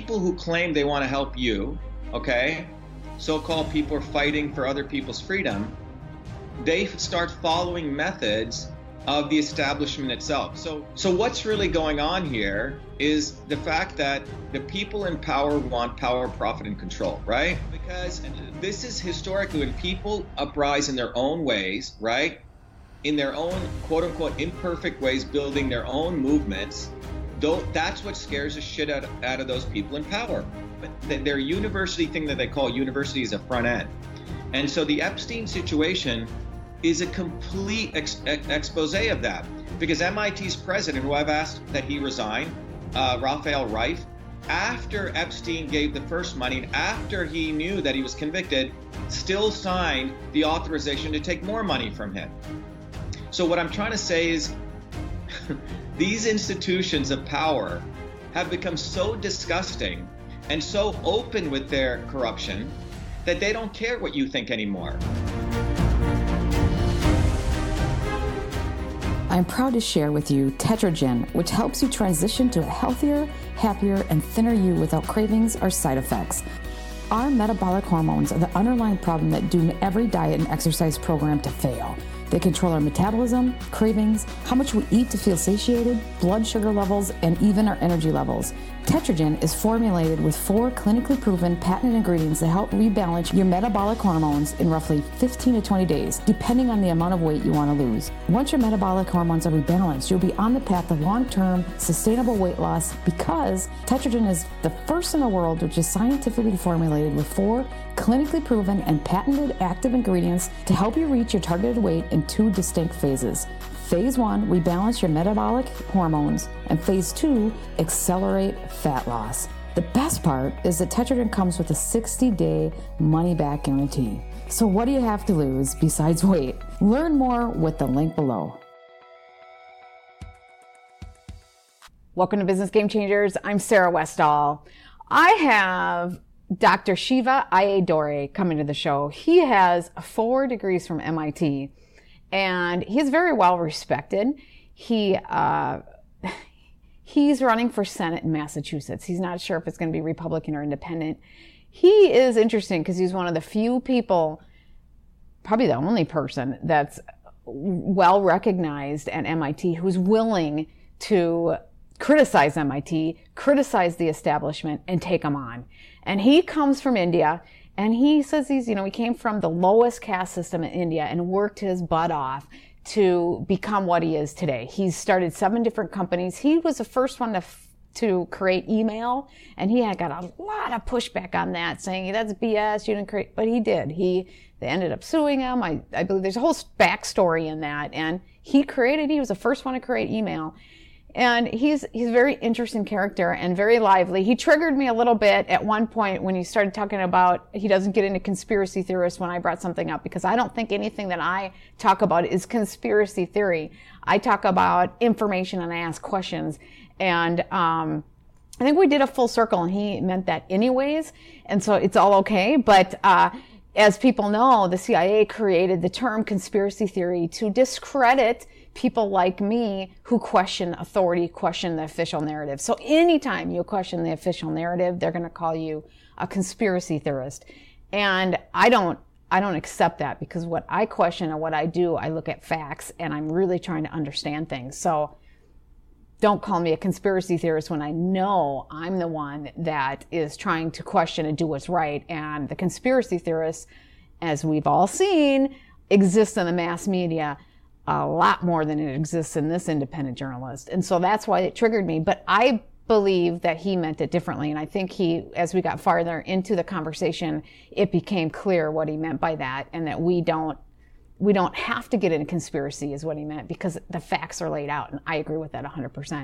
people who claim they want to help you, okay, so-called people are fighting for other people's freedom, they start following methods of the establishment itself. So what's really going on here is the fact that the people in power want power, profit, and control, right? Because this is historically when people uprise in their own ways, right? In their own quote unquote imperfect ways, building their own movements, though that's what scares the shit out of those people in power. But their university thing that they call university is a front end. And so the Epstein situation is a complete expose of that, because MIT's president, who I've asked that he resign, Rafael Reif, after Epstein gave the first money and after he knew that he was convicted, still signed the authorization to take more money from him. So what I'm trying to say is these institutions of power have become so disgusting and so open with their corruption that they don't care what you think anymore. I'm proud to share with you Tetragen, which helps you transition to a healthier, happier, and thinner you without cravings or side effects. Our metabolic hormones are the underlying problem that doom every diet and exercise program to fail. They control our metabolism, cravings, how much we eat to feel satiated, blood sugar levels, and even our energy levels. Tetragen is formulated with 4 clinically proven patented ingredients that help rebalance your metabolic hormones in roughly 15 to 20 days, depending on the amount of weight you want to lose. Once your metabolic hormones are rebalanced, you'll be on the path of long-term, sustainable weight loss because Tetragen is the first in the world which is scientifically formulated with 4 clinically proven and patented active ingredients to help you reach your targeted weight in 2 distinct phases. Phase 1, rebalance your metabolic hormones, and Phase 2, accelerate fat loss. The best part is that Tetragen comes with a 60-day money-back guarantee. So what do you have to lose besides weight? Learn more with the link below. Welcome to Business Game Changers. I'm Sarah Westall. I have Dr. Shiva Ayyadurai coming to the show. He has 4 degrees from MIT. And he's very well respected. He's running for Senate in Massachusetts. He's not sure if it's going to be Republican or independent. He is interesting because he's one of the few people, probably the only person that's well recognized at MIT who's willing to criticize MIT, criticize the establishment, and take them on. And he comes from India. And he says he came from the lowest caste system in India and worked his butt off to become what he is today. He's started 7 different companies. He was the first one to create email, and he had got a lot of pushback on that, saying that's BS, you didn't create, but he did. They ended up suing him. I believe there's a whole backstory in that. And he was the first one to create email. And he's a very interesting character and very lively. He triggered me a little bit at one point when he started talking about he doesn't get into conspiracy theorists when I brought something up, because I don't think anything that I talk about is conspiracy theory. I talk about information and I ask questions. And I think we did a full circle and he meant that anyways. And so it's all okay. But as people know, the CIA created the term conspiracy theory to discredit people like me who question authority, question the official narrative. So anytime you question the official narrative, they're going to call you a conspiracy theorist. And I don't accept that, because what I question and what I do, I look at facts and I'm really trying to understand things. So don't call me a conspiracy theorist when I know I'm the one that is trying to question and do what's right. And the conspiracy theorists, as we've all seen, exist in the mass media a lot more than it exists in this independent journalist. And so that's why it triggered me. But I believe that he meant it differently. And I think as we got farther into the conversation, it became clear what he meant by that, and that we don't have to get into conspiracy is what he meant, because the facts are laid out. And I agree with that 100%.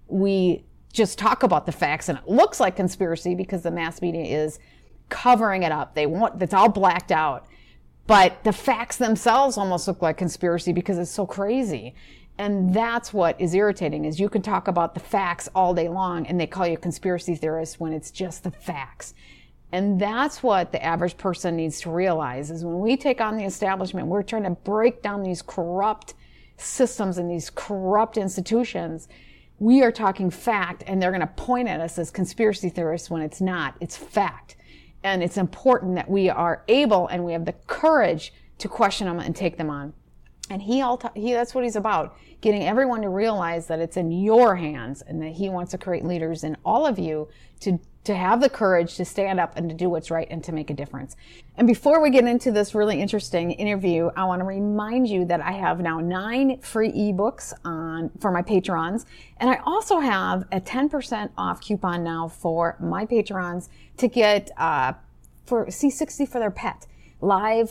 We just talk about the facts and it looks like conspiracy because the mass media is covering it up. It's all blacked out. But the facts themselves almost look like conspiracy because it's so crazy. And that's what is irritating, is you can talk about the facts all day long and they call you a conspiracy theorist when it's just the facts. And that's what the average person needs to realize, is when we take on the establishment, we're trying to break down these corrupt systems and these corrupt institutions. We are talking fact, and they're going to point at us as conspiracy theorists when it's not. It's fact. And it's important that we are able and we have the courage to question them and take them on. And that's what he's about, getting everyone to realize that it's in your hands and that he wants to create leaders in all of you to have the courage to stand up and to do what's right and to make a difference. And before we get into this really interesting interview, I want to remind you that I have now 9 free ebooks for my patrons. And I also have a 10% off coupon now for my patrons to get for C60 for their pet, Live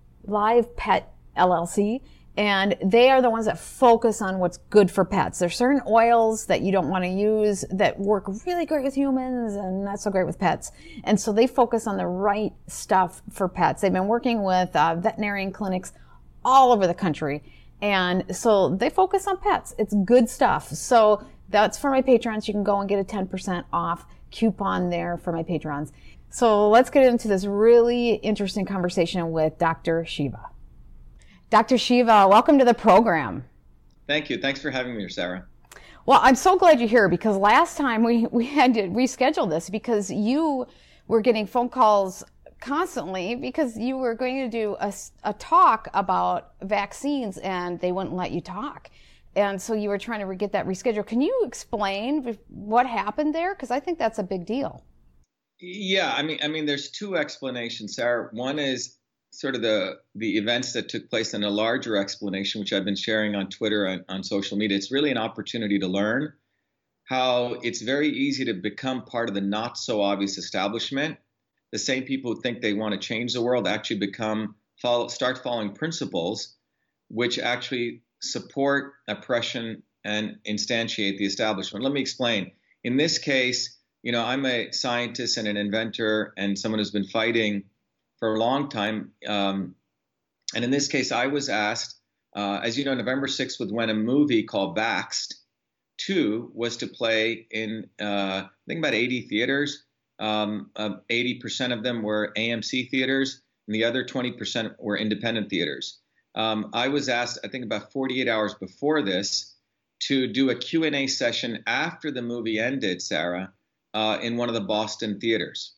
Pet LLC. And they are the ones that focus on what's good for pets. There's certain oils that you don't want to use that work really great with humans and not so great with pets. And so they focus on the right stuff for pets. They've been working with veterinarian clinics all over the country. And so they focus on pets. It's good stuff. So that's for my patrons. You can go and get a 10% off coupon there for my patrons. So let's get into this really interesting conversation with Dr. Shiva. Dr. Shiva, welcome to the program. Thank you. Thanks for having me, Sarah. Well, I'm so glad you're here because last time we had to reschedule this because you were getting phone calls constantly because you were going to do a talk about vaccines and they wouldn't let you talk. And so you were trying to get that rescheduled. Can you explain what happened there? Because I think that's a big deal. Yeah, I mean, there's 2 explanations, Sarah. One is sort of the events that took place, and a larger explanation, which I've been sharing on Twitter and on social media. It's really an opportunity to learn how it's very easy to become part of the not so obvious establishment. The same people who think they want to change the world actually start following principles which actually support oppression and instantiate the establishment. Let me explain. In this case, I'm a scientist and an inventor and someone who's been fighting for a long time. And in this case, I was asked, as you know, November 6th was when a movie called Vaxxed 2 was to play in, I think about 80 theaters. 80% of them were AMC theaters, and the other 20% were independent theaters. I was asked, I think about 48 hours before this, to do a Q&A session after the movie ended, Sarah, in one of the Boston theaters.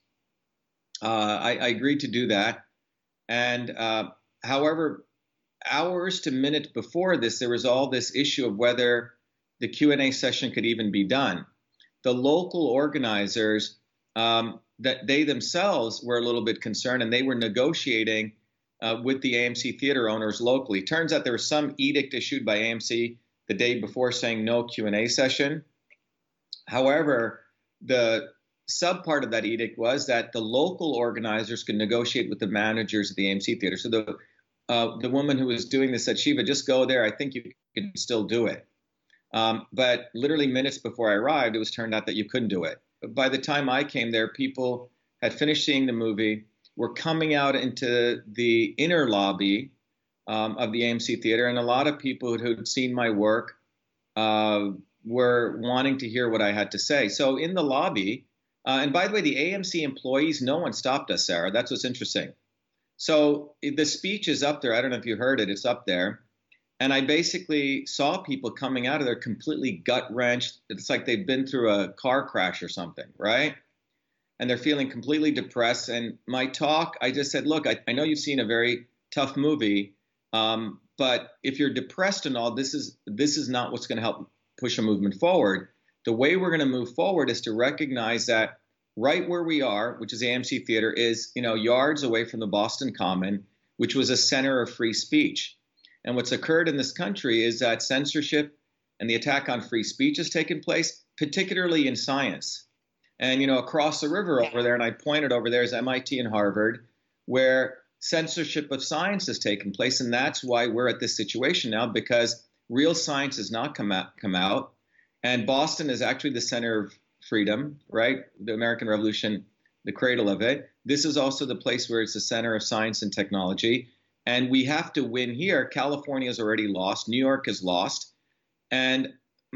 I agreed to do that. And however, hours to minutes before this, there was all this issue of whether the Q&A session could even be done. The local organizers, that they themselves were a little bit concerned, and they were negotiating with the AMC theater owners locally. Turns out there was some edict issued by AMC the day before saying no Q&A session. However, the subpart of that edict was that the local organizers could negotiate with the managers of the AMC theater. So the woman who was doing this said, Shiva, just go there. I think you can still do it. But literally minutes before I arrived, it was turned out that you couldn't do it. By the time I came there, people had finished seeing the movie, were coming out into the inner lobby of the AMC theater, and a lot of people who'd seen my work were wanting to hear what I had to say. So in the lobby, and by the way, the AMC employees, no one stopped us, Sarah. That's what's interesting. So the speech is up there. I don't know if you heard it. It's up there. And I basically saw people coming out of there completely gut-wrenched. It's like they've been through a car crash or something, right? And they're feeling completely depressed. And my talk, I just said, look, I know you've seen a very tough movie, but if you're depressed and all, this is not what's going to help push a movement forward. The way we're going to move forward is to recognize that right where we are, which is AMC Theater, is yards away from the Boston Common, which was a center of free speech. And what's occurred in this country is that censorship and the attack on free speech has taken place, particularly in science. And across the river over there, and I pointed over there, is MIT and Harvard, where censorship of science has taken place, and that's why we're at this situation now, because real science has not come out. And Boston is actually the center of freedom, right? The American Revolution, the cradle of it. This is also the place where it's the center of science and technology. And we have to win here. California has already lost. New York has lost. And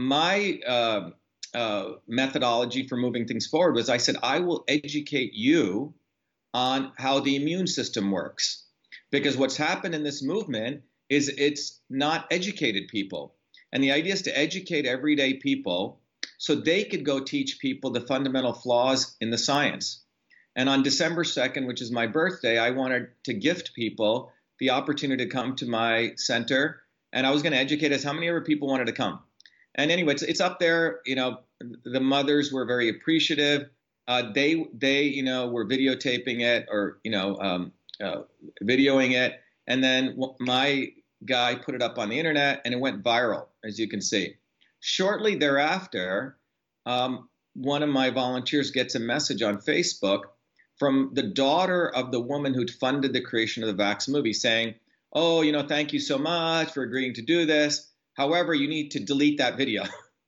my methodology for moving things forward was I said, I will educate you on how the immune system works. Because what's happened in this movement is it's not educated people. And the idea is to educate everyday people so they could go teach people the fundamental flaws in the science. And on December 2nd, which is my birthday, I wanted to gift people the opportunity to come to my center. And I was going to educate us how many ever people wanted to come. And anyway, it's up there. You know, the mothers were very appreciative. They were videotaping it or, videoing it. And then my guy put it up on the internet and it went viral, as you can see. Shortly thereafter, one of my volunteers gets a message on Facebook from the daughter of the woman who'd funded the creation of the Vax movie saying, oh, thank you so much for agreeing to do this. However, you need to delete that video.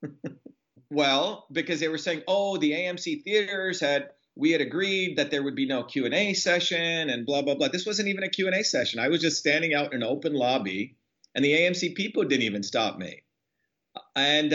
Well, because they were saying, oh, the AMC theaters we had agreed that there would be no Q&A session and blah, blah, blah. This wasn't even a Q&A session. I was just standing out in an open lobby and the AMC people didn't even stop me. And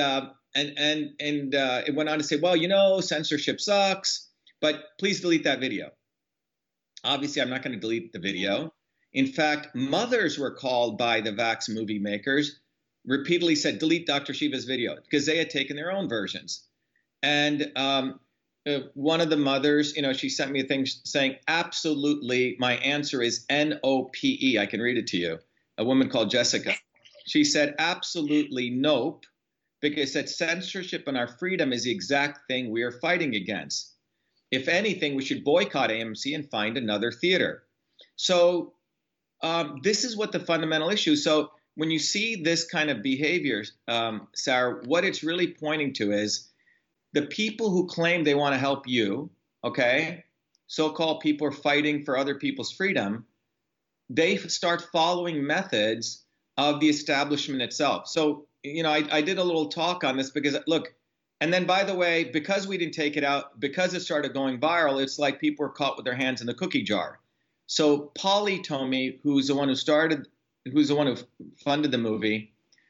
it went on to say, well, censorship sucks, but please delete that video. Obviously, I'm not going to delete the video. In fact, mothers were called by the Vax movie makers, repeatedly said, delete Dr. Shiva's video, because they had taken their own versions. And one of the mothers, she sent me a thing saying, absolutely, my answer is NOPE. I can read it to you. A woman called Jessica. She said, absolutely nope, because that censorship and our freedom is the exact thing we are fighting against. If anything, we should boycott AMC and find another theater. So this is what the fundamental issue. So when you see this kind of behavior, Sarah, what it's really pointing to is the people who claim they want to help you, okay, so-called people are fighting for other people's freedom, they start following methods of the establishment itself. So, I did a little talk on this because, look, and then, by the way, because we didn't take it out, because it started going viral, it's like people were caught with their hands in the cookie jar. So Polly Tomy, who's the one who funded the movie,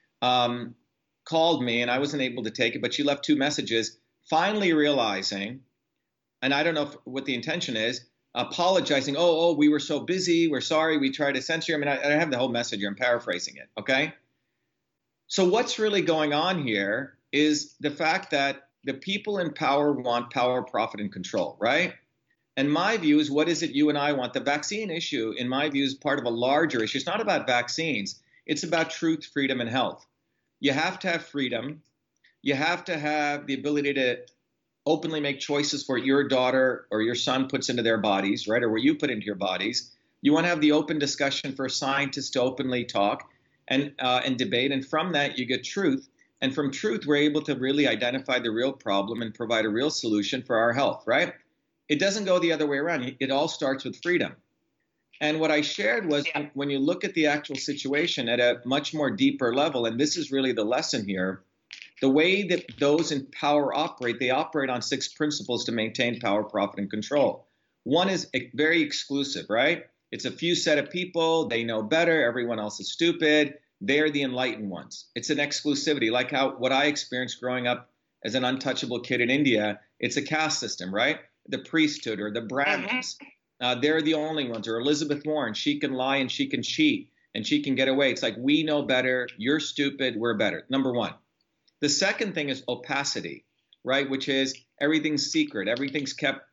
called me, and I wasn't able to take it, but she left 2 messages, finally realizing, and I don't know what the intention is, apologizing, oh, we were so busy, we're sorry, we tried to censor you. I mean, I have the whole message here, I'm paraphrasing it, okay? So what's really going on here is the fact that the people in power want power, profit, and control, right? And my view is, what is it you and I want? The vaccine issue, in my view, is part of a larger issue. It's not about vaccines. It's about truth, freedom, and health. You have to have freedom. You have to have the ability to openly make choices for what your daughter or your son puts into their bodies, right, or what you put into your bodies. You want to have the open discussion for scientists to openly talk and debate. And from that, you get truth. And from truth, we're able to really identify the real problem and provide a real solution for our health, right? It doesn't go the other way around. It all starts with freedom. And what I shared was, when you look at the actual situation at a much more deeper level, and this is really the lesson here, the way that those in power operate, they operate on 6 principles to maintain power, profit, and control. One is very exclusive, right? It's a few set of people. They know better. Everyone else is stupid. They're the enlightened ones. It's an exclusivity, like what I experienced growing up as an untouchable kid in India. It's a caste system, right? The priesthood or the Brahmins. They're the only ones. Or Elizabeth Warren, she can lie and she can cheat and she can get away. It's like, we know better. You're stupid. We're better. Number one. The second thing is opacity, right? Which is everything's secret. Everything's kept,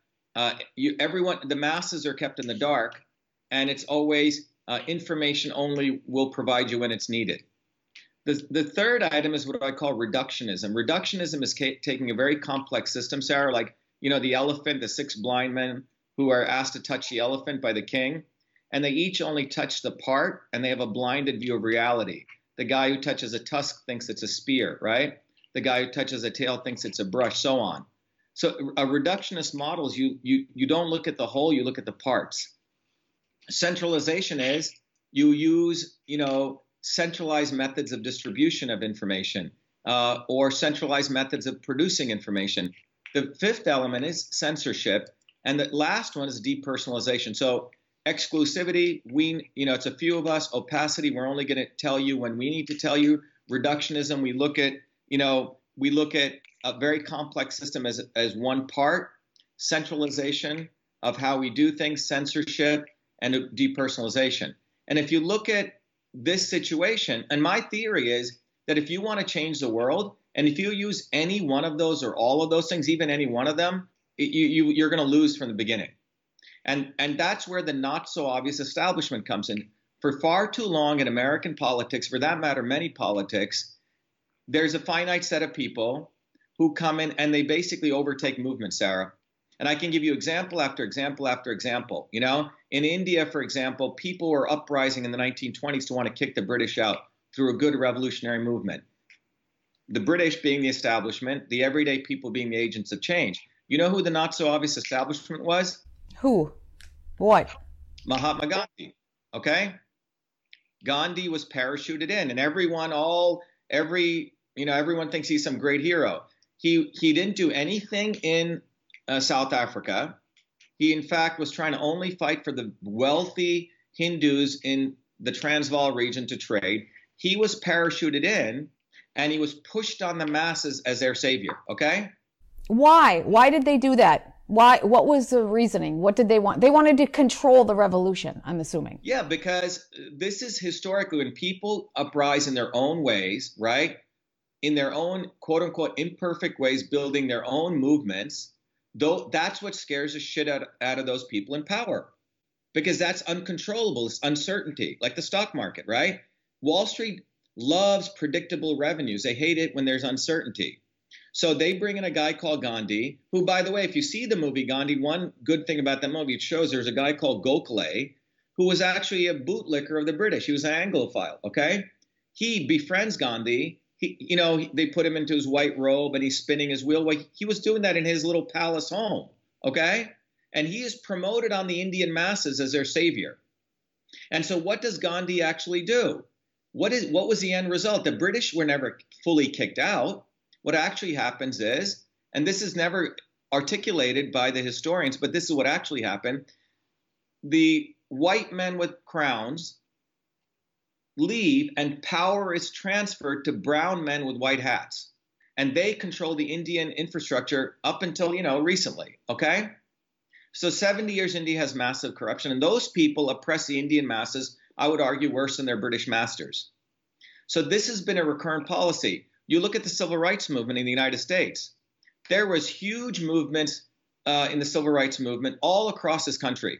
the masses are kept in the dark, and it's always information only will provide you when it's needed. The third item is what I call reductionism. Reductionism is taking a very complex system, Sarah, like, the elephant, the 6 blind men who are asked to touch the elephant by the king, and they each only touch the part, and they have a blinded view of reality. The guy who touches a tusk thinks it's a spear, right? The guy who touches a tail thinks it's a brush, so on. So a reductionist model is you don't look at the whole, you look at the parts. Centralization is you use, centralized methods of distribution of information or centralized methods of producing information. The fifth element is censorship. And the last one is depersonalization. So exclusivity, it's a few of us. Opacity, we're only going to tell you when we need to tell you. Reductionism, we look at a very complex system as one part. Centralization of how we do things, censorship, and depersonalization. And if you look at this situation, and my theory is that if you want to change the world, And if you use any one of those or all of those things, even any one of them, you're going to lose from the beginning. And that's where the not so obvious establishment comes in. For far too long in American politics, for that matter, many politics, there's a finite set of people who come in and they basically overtake movements, Sarah. And I can give you example after example after example. You know, in India, for example, people were uprising in the 1920s to want to kick the British out through a good revolutionary movement. The British being the establishment, the everyday people being the agents of change. You know who the not so obvious establishment was? Who? What? Mahatma Gandhi. Okay? Gandhi was parachuted in, and everyone thinks he's some great hero. He didn't do anything in South Africa. He, in fact, was trying to only fight for the wealthy Hindus in the Transvaal region to trade. He was parachuted in, and he was pushed on the masses as their savior, okay? Why? Why did they do that? Why? What was the reasoning? What did they want? They wanted to control the revolution, I'm assuming. Yeah, because this is historically when people uprise in their own ways, right? In their own quote-unquote imperfect ways, building their own movements, though that's what scares the shit out of those people in power. Because that's uncontrollable. It's uncertainty, like the stock market, right? Wall Street loves predictable revenues. They hate it when there's uncertainty. So they bring in a guy called Gandhi, who, by the way, if you see the movie Gandhi, one good thing about that movie, it shows there's a guy called Gokhale, who was actually a bootlicker of the British. He was an Anglophile, okay? He befriends Gandhi. They put him into his white robe and he's spinning his wheel. Well, he was doing that in his little palace home, okay? And he is promoted on the Indian masses as their savior. And so what does Gandhi actually do? What was the end result? The British were never fully kicked out. What actually happens is, and this is never articulated by the historians, but this is what actually happened. The white men with crowns leave and power is transferred to brown men with white hats. And they control the Indian infrastructure up until, recently, okay? So 70 years India has massive corruption, and those people oppress the Indian masses, I would argue, worse than their British masters. So this has been a recurrent policy. You look at the civil rights movement in the United States. There was huge movements in the civil rights movement all across this country.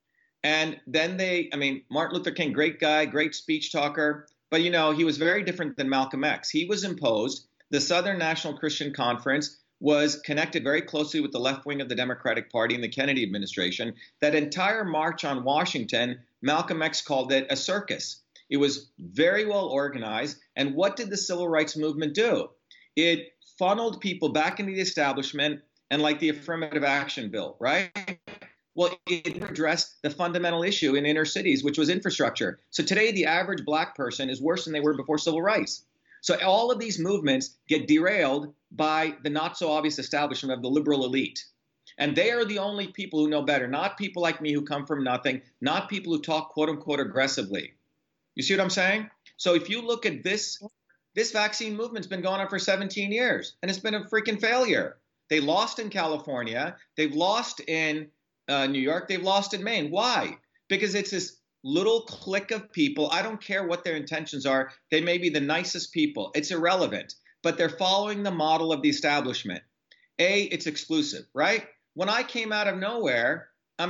And then Martin Luther King, great guy, great speech talker, but he was very different than Malcolm X. He was imposed. The Southern National Christian Conference was connected very closely with the left wing of the Democratic Party and the Kennedy administration. That entire march on Washington, Malcolm X called it a circus. It was very well organized. And what did the civil rights movement do? It funneled people back into the establishment and like the affirmative action bill, right? Well, it addressed the fundamental issue in inner cities, which was infrastructure. So today, the average black person is worse than they were before civil rights. So all of these movements get derailed by the not so obvious establishment of the liberal elite. And they are the only people who know better, not people like me who come from nothing, not people who talk quote unquote aggressively. You see what I'm saying? So if you look at this vaccine movement's been going on for 17 years and it's been a freaking failure. They lost in California. They've lost in New York. They've lost in Maine. Why? Because it's this little clique of people. I don't care what their intentions are. They may be the nicest people. It's irrelevant. But they're following the model of the establishment. It's exclusive, right? When I came out of nowhere, I've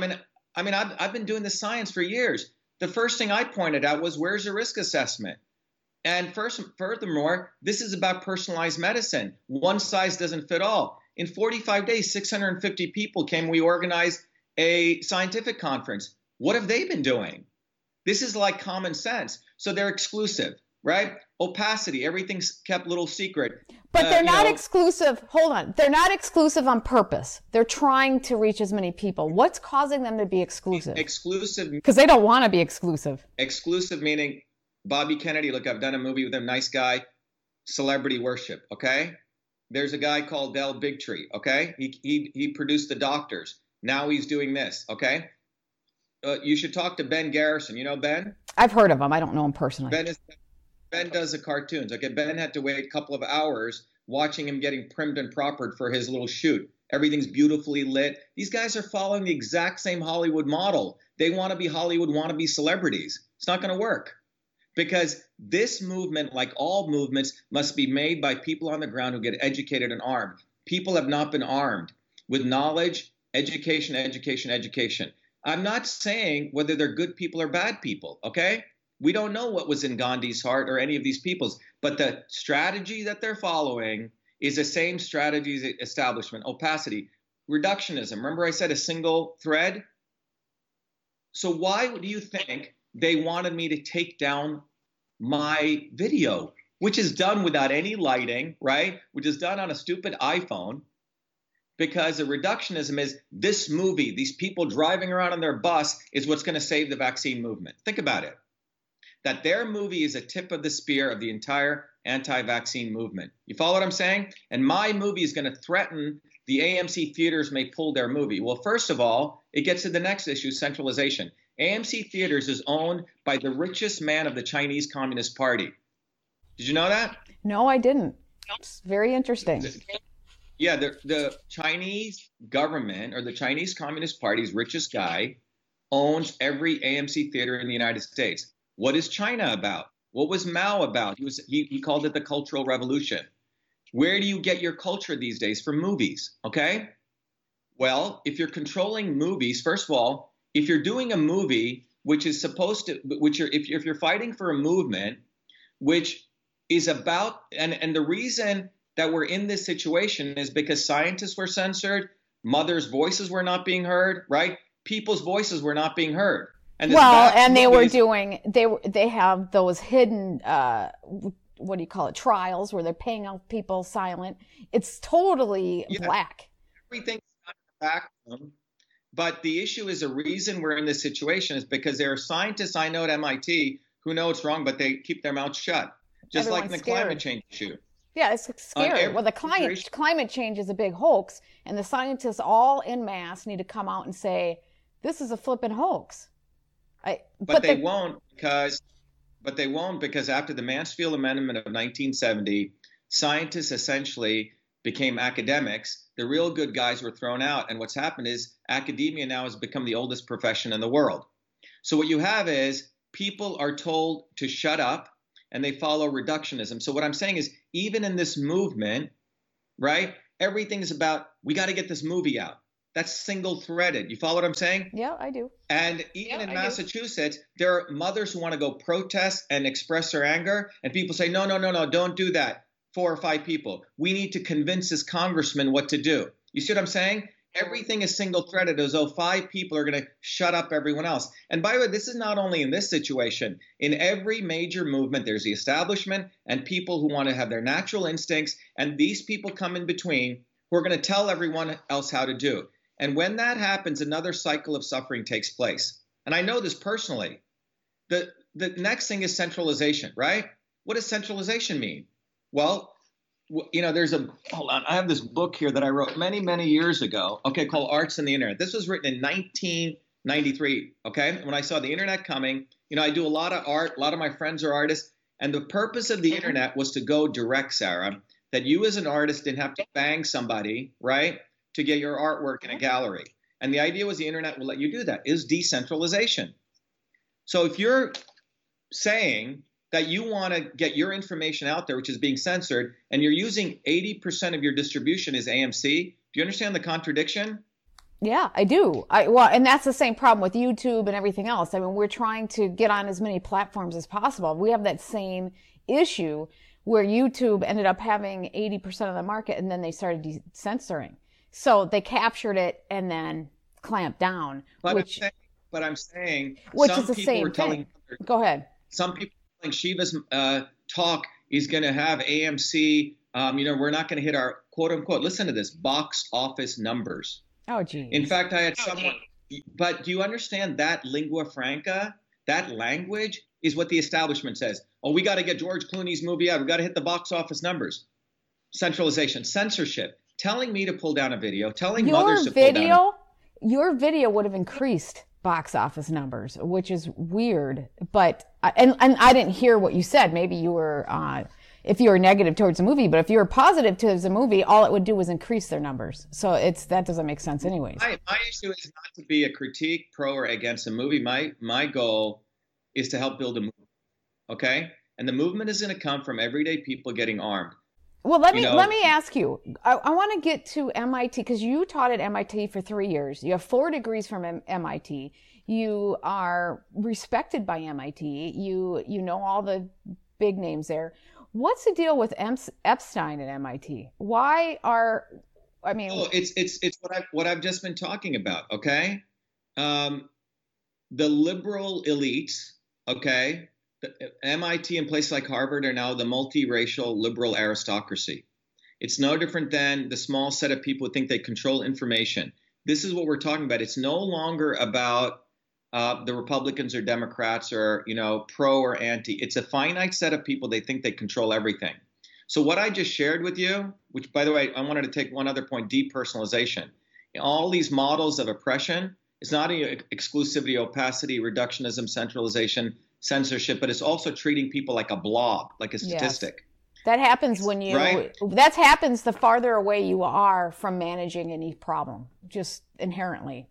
been doing this science for years. The first thing I pointed out was, where's your risk assessment? And furthermore, this is about personalized medicine. One size doesn't fit all. In 45 days, 650 people came. We organized a scientific conference. What have they been doing? This is like common sense. So they're exclusive, right? Opacity, everything's kept a little secret. But they're not exclusive. Hold on. They're not exclusive on purpose. They're trying to reach as many people. What's causing them to be exclusive? Exclusive. Because they don't want to be exclusive. Exclusive meaning Bobby Kennedy. Look, I've done a movie with him. Nice guy. Celebrity worship. Okay. There's a guy called Del Bigtree. Okay. He produced The Doctors. Now he's doing this. Okay. You should talk to Ben Garrison. You know Ben? I've heard of him. I don't know him personally. Ben does the cartoons. Okay, Ben had to wait a couple of hours watching him getting primed and propered for his little shoot. Everything's beautifully lit. These guys are following the exact same Hollywood model. They want to be Hollywood wannabe celebrities. It's not going to work. Because this movement, like all movements, must be made by people on the ground who get educated and armed. People have not been armed with knowledge, education, education, education. I'm not saying whether they're good people or bad people, okay? We don't know what was in Gandhi's heart or any of these people's, but the strategy that they're following is the same strategy as establishment, opacity, reductionism. Remember I said a single thread? So why do you think they wanted me to take down my video, which is done without any lighting, right? Which is done on a stupid iPhone, because the reductionism is this movie, these people driving around on their bus is what's going to save the vaccine movement. Think about it. That their movie is a tip of the spear of the entire anti-vaccine movement. You follow what I'm saying? And my movie is going to threaten the AMC theaters may pull their movie. Well, first of all, it gets to the next issue, centralization. AMC Theaters is owned by the richest man of the Chinese Communist Party. Did you know that? No, I didn't. It's very interesting. Yeah, the Chinese government or the Chinese Communist Party's richest guy owns every AMC theater in the United States. What is China about? What was Mao about? He called it the Cultural Revolution. Where do you get your culture these days? From movies, okay? Well, if you're controlling movies, first of all, if you're doing a movie which is supposed to, if you're fighting for a movement which is about, and the reason that we're in this situation is because scientists were censored, mothers' voices were not being heard, right? People's voices were not being heard. And they have those hidden, what do you call it, trials where they're paying out people silent. It's totally black. Everything's not back to them. But the issue is, the reason we're in this situation is because there are scientists I know at MIT who know it's wrong, but they keep their mouths shut. Just like in the climate change issue. Yeah, it's scary. Well, the climate change is a big hoax, and the scientists all en masse need to come out and say, this is a flippin' hoax. But they won't because after the Mansfield Amendment of 1970, scientists essentially became academics. The real good guys were thrown out. And what's happened is academia now has become the oldest profession in the world. So what you have is people are told to shut up and they follow reductionism. So what I'm saying is, even in this movement, right, everything is about, we got to get this movie out. That's single-threaded. You follow what I'm saying? Yeah, I do. And even in Massachusetts, there are mothers who want to go protest and express their anger, and people say, no, don't do that. 4 or 5 people. We need to convince this congressman what to do. You see what I'm saying? Everything is single-threaded, as though 5 people are going to shut up everyone else. And by the way, this is not only in this situation. In every major movement, there's the establishment and people who want to have their natural instincts, and these people come in between who are going to tell everyone else how to do. And when that happens, another cycle of suffering takes place. And I know this personally. The next thing is centralization, right? What does centralization mean? Well, hold on. I have this book here that I wrote many, many years ago, okay, called Arts and the Internet. This was written in 1993, okay? When I saw the internet coming, I do a lot of art. A lot of my friends are artists. And the purpose of the internet was to go direct, Sarah, that you as an artist didn't have to bang somebody, right, to get your artwork in a gallery. And the idea was the internet will let you do that, is decentralization. So if you're saying that you want to get your information out there, which is being censored, and you're using 80% of your distribution is AMC, do you understand the contradiction? Yeah, I do. And that's the same problem with YouTube and everything else. I mean, we're trying to get on as many platforms as possible. We have that same issue where YouTube ended up having 80% of the market, and then they started censoring. So they captured it and then clamped down. But I'm saying which is the same thing. Go ahead. Some people think Shiva's talk is going to have AMC. We're not going to hit our quote unquote. Listen to this: box office numbers. Oh, geez. In fact, I had someone. But do you understand that lingua franca? That language is what the establishment says. Oh, we got to get George Clooney's movie out. We got to hit the box office numbers. Centralization, censorship. Telling me to pull down a video, telling mothers to pull down your video would have increased box office numbers, which is weird. But and I didn't hear what you said. Maybe you were if you were negative towards the movie, but if you were positive towards the movie, all it would do was increase their numbers. So that doesn't make sense anyways. My issue is not to be a critique pro or against a movie. My goal is to help build a movie. Okay. And the movement is going to come from everyday people getting armed. Well, let me ask you. I want to get to MIT because you taught at MIT for 3 years. You have 4 degrees from MIT. You are respected by MIT. You know all the big names there. What's the deal with Epstein at MIT? It's what I've just been talking about. Okay, the liberal elites. Okay. MIT and places like Harvard are now the multiracial liberal aristocracy. It's no different than the small set of people who think they control information. This is what we're talking about. It's no longer about the Republicans or Democrats or, pro or anti. It's a finite set of people. They think they control everything. So what I just shared with you, which, by the way, I wanted to take one other point, depersonalization. All these models of oppression, it's not exclusivity, opacity, reductionism, centralization, censorship, but it's also treating people like a blob, like a statistic. Yes. That happens that happens the farther away you are from managing any problem, just inherently.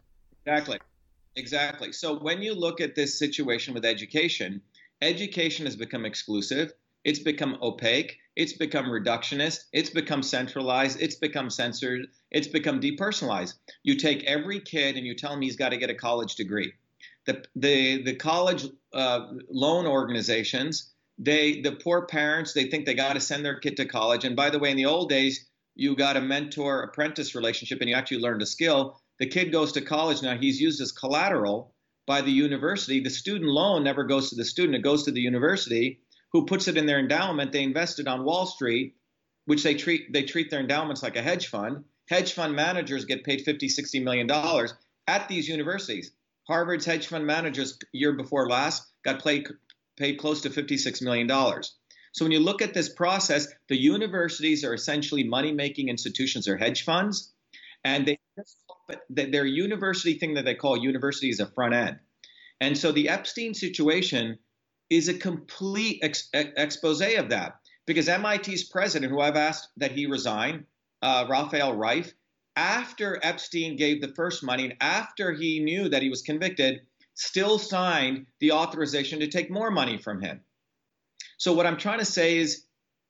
Exactly. So when you look at this situation with education has become exclusive. It's become opaque. It's become reductionist. It's become centralized. It's become censored. It's become depersonalized. You take every kid and you tell him he's got to get a college degree. The college loan organizations, the poor parents, they think they got to send their kid to college. And by the way, in the old days, you got a mentor-apprentice relationship and you actually learned a skill. The kid goes to college now. He's used as collateral by the university. The student loan never goes to the student. It goes to the university, who puts it in their endowment. They invested on Wall Street, which they treat their endowments like a hedge fund. Hedge fund managers get paid $50-60 million at these universities. Harvard's hedge fund managers year before last got paid close to $56 million. So when you look at this process, the universities are essentially money-making institutions or hedge funds, and their university thing that they call university is a front end. And so the Epstein situation is a complete expose of that, because MIT's president, who I've asked that he resign, Raphael Reif, after Epstein gave the first money and after he knew that he was convicted, still signed the authorization to take more money from him. So what I'm trying to say is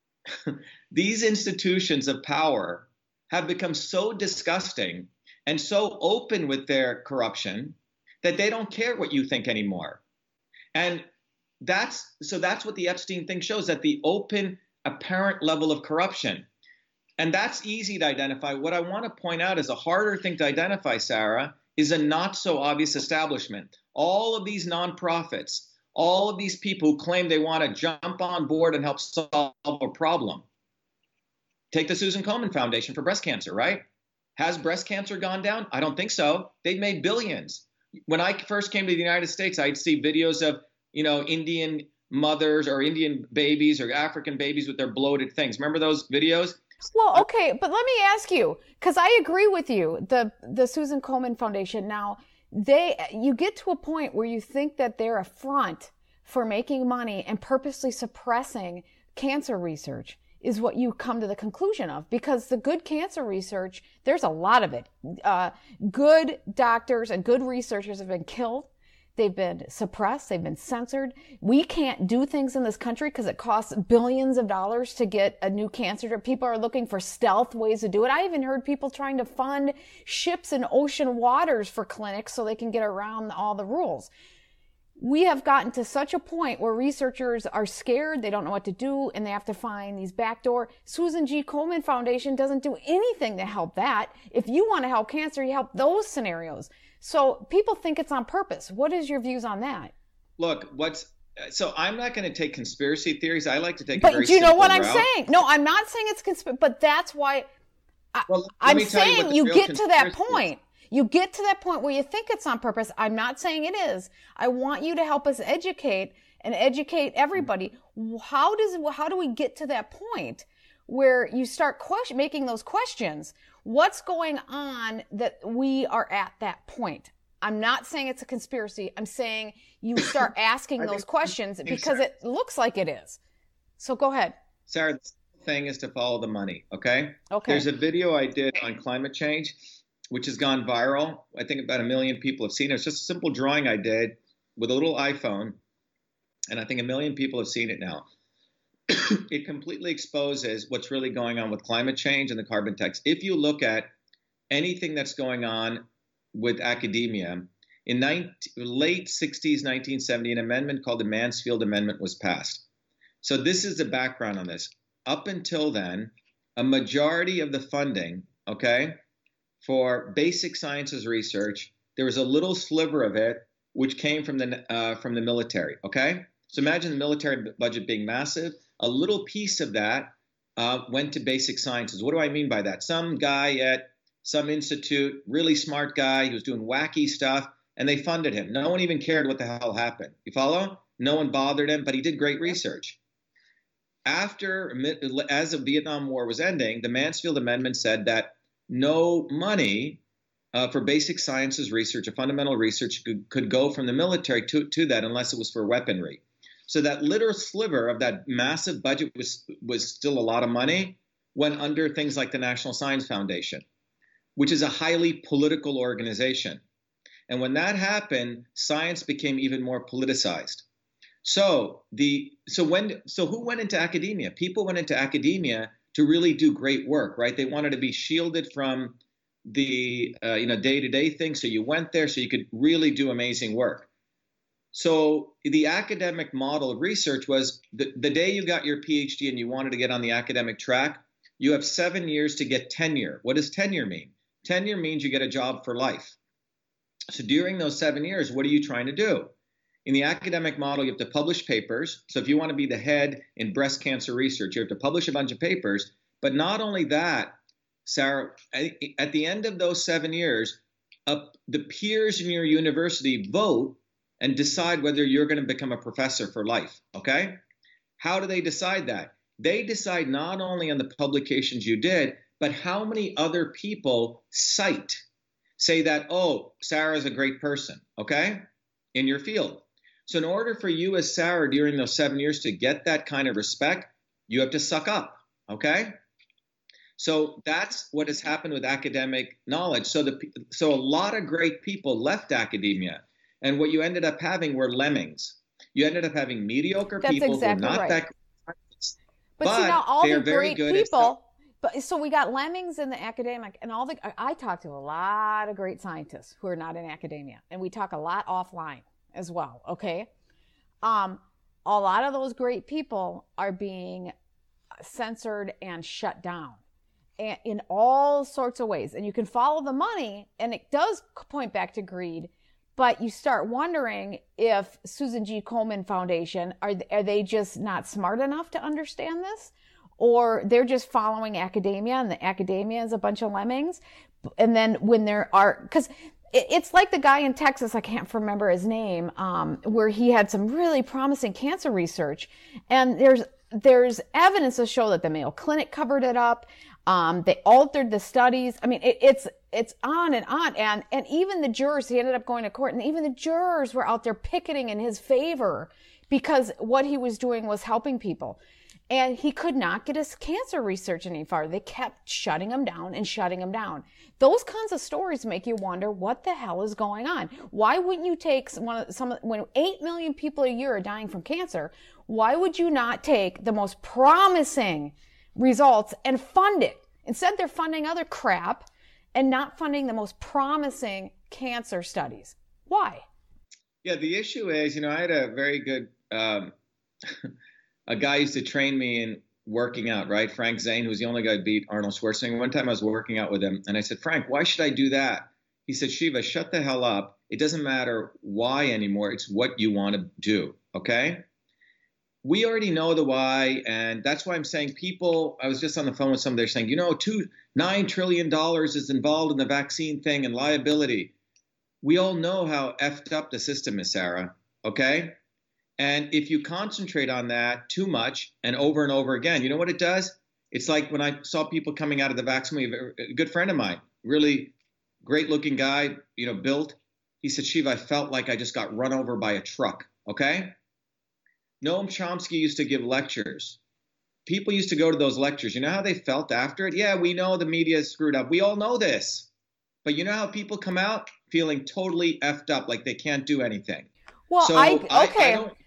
these institutions of power have become so disgusting and so open with their corruption that they don't care what you think anymore. And that's what the Epstein thing shows, that the open, apparent level of corruption. And that's easy to identify. What I want to point out is a harder thing to identify, Sarah, is a not so obvious establishment. All of these nonprofits, all of these people who claim they want to jump on board and help solve a problem. Take the Susan Komen Foundation for breast cancer, right? Has breast cancer gone down? I don't think so. They've made billions. When I first came to the United States, I'd see videos of, Indian mothers or Indian babies or African babies with their bloated things. Remember those videos? Well, okay, but let me ask you, because I agree with you, the Susan Komen Foundation. Now, you get to a point where you think that they're a front for making money and purposely suppressing cancer research is what you come to the conclusion of, because the good cancer research, there's a lot of it. Good doctors and good researchers have been killed. They've been suppressed. They've been censored. We can't do things in this country because it costs billions of dollars to get a new cancer drug. People are looking for stealth ways to do it. I even heard people trying to fund ships in ocean waters for clinics so they can get around all the rules. We have gotten to such a point where researchers are scared, they don't know what to do, and they have to find these backdoor. Susan G. Komen Foundation doesn't do anything to help that. If you want to help cancer, you help those scenarios. So people think it's on purpose. What is your views on that? Look, so I'm not going to take conspiracy theories. I like to take But do you know what I'm saying? No, I'm not saying it's conspiracy, but that's why I'm saying you get to that point. You get to that point where you think it's on purpose. I'm not saying it is. I want you to help us educate everybody. How do we get to that point where you start making those questions? What's going on that we are at that point? I'm not saying it's a conspiracy. I'm saying you start asking those questions because it looks like it is. So go ahead. Sarah, the thing is to follow the money, okay? Okay. There's a video I did on climate change, which has gone viral. I think about 1 million people have seen it. It's just a simple drawing I did with a little iPhone. and I think 1 million people have seen it now. It completely exposes what's really going on with climate change and the carbon tax. If you look at anything that's going on with academia, in late 60s, 1970, an amendment called the Mansfield Amendment was passed. So this is the background on this. Up until then, a majority of the funding, okay, for basic sciences research, there was a little sliver of it which came from the military, okay? So imagine the military budget being massive. A little piece of that went to basic sciences. What do I mean by that? Some guy at some institute, really smart guy, he was doing wacky stuff, and they funded him. No one even cared what the hell happened. You follow? No one bothered him, but he did great research. As the Vietnam War was ending, the Mansfield Amendment said that no money for basic sciences research or fundamental research could go from the military to that unless it was for weaponry. So that little sliver of that massive budget was still a lot of money, went under things like the National Science Foundation, which is a highly political organization. And when that happened, science became even more politicized. So who went into academia? People went into academia to really do great work, right? They wanted to be shielded from the day-to-day things. So you went there so you could really do amazing work. So the academic model of research was the day you got your PhD and you wanted to get on the academic track, you have 7 years to get tenure. What does tenure mean? Tenure means you get a job for life. So during those 7 years, what are you trying to do? In the academic model, you have to publish papers. So if you want to be the head in breast cancer research, you have to publish a bunch of papers. But not only that, Sarah, at the end of those 7 years, the peers in your university vote and decide whether you're going to become a professor for life, okay? How do they decide that? They decide not only on the publications you did, but how many other people say that, oh, Sarah's a great person, okay, in your field. So in order for you as Sarah during those 7 years to get that kind of respect, you have to suck up, okay? So that's what has happened with academic knowledge. So a lot of great people left academia, and what you ended up having were lemmings. You ended up having mediocre people who are not that great. But see, now all the great people. But so we got lemmings in the academic, and I talk to a lot of great scientists who are not in academia, and we talk a lot offline as well. Okay, a lot of those great people are being censored and shut down, and in all sorts of ways. And you can follow the money, and it does point back to greed. But you start wondering if Susan G. Komen Foundation are they just not smart enough to understand this? Or they're just following academia, and the academia is a bunch of lemmings. And then when there are, because it's like the guy in Texas, I can't remember his name, where he had some really promising cancer research. And there's evidence to show that the Mayo Clinic covered it up. They altered the studies. I mean, it's on and on. And even the jurors, he ended up going to court, and even the jurors were out there picketing in his favor because what he was doing was helping people. And he could not get his cancer research any farther. They kept shutting him down and shutting him down. Those kinds of stories make you wonder what the hell is going on. Why wouldn't you take when 8 million people a year are dying from cancer, why would you not take the most promising results and fund it? Instead, they're funding other crap and not funding the most promising cancer studies. Why? Yeah, the issue is, I had a very good a guy used to train me in working out, right? Frank Zane, who's the only guy who beat Arnold Schwarzenegger. One time I was working out with him, and I said, Frank, why should I do that? He said, Shiva, shut the hell up. It doesn't matter why anymore. It's what you want to do, okay? We already know the why, and that's why I'm saying I was just on the phone with somebody, they're saying, $9 trillion is involved in the vaccine thing and liability. We all know how effed up the system is, Sarah, okay? And if you concentrate on that too much and over again, you know what it does? It's like when I saw people coming out of the vaccine, a good friend of mine, really great looking guy, built. He said, Shiva, I felt like I just got run over by a truck, okay? Noam Chomsky used to give lectures. People used to go to those lectures. You know how they felt after it? Yeah, we know the media is screwed up. We all know this. But you know how people come out feeling totally effed up, like they can't do anything? Well, so okay.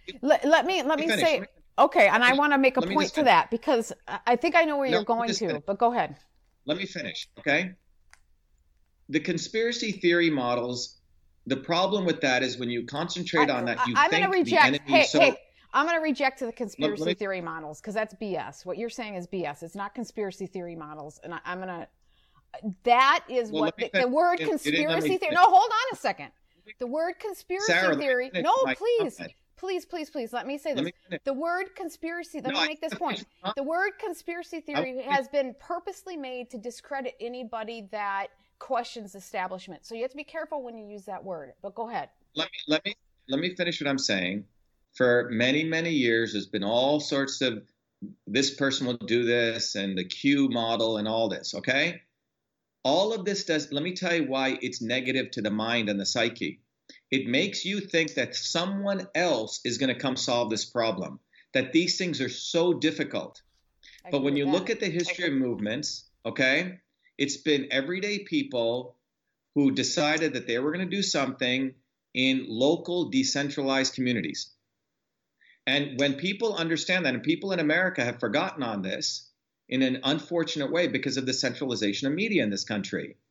Let me finish. say, okay, and I want to make a point to finish. that because I think I know where No, you're going to, finish. but go ahead. Let me finish, okay? The conspiracy theory models, the problem with that is when you concentrate on that, you I'm think going to reject. the enemy. I'm going to reject the conspiracy me- theory models because that's BS. What you're saying is BS. It's not conspiracy theory models, and I'm going to. That is Well, what let me the finish. word You didn't let conspiracy me theory. finish. No, hold on a second. The word conspiracy Sarah, let me theory. finish No, my please. comment. Please, let me say Let this. me finish. The word conspiracy, let No, me make this point. The word conspiracy theory has been purposely made to discredit anybody that questions establishment. So you have to be careful when you use that word. But go ahead. Let me finish what I'm saying. For many, many years, there's been all sorts of this person will do this and the Q model and all this, okay? All of this does, let me tell you why it's negative to the mind and the psyche. It makes you think that someone else is going to come solve this problem, that these things are so difficult. But when you look at the history of movements, okay, it's been everyday people who decided that they were going to do something in local decentralized communities. And when people understand that, and people in America have forgotten on this in an unfortunate way because of the centralization of media in this country.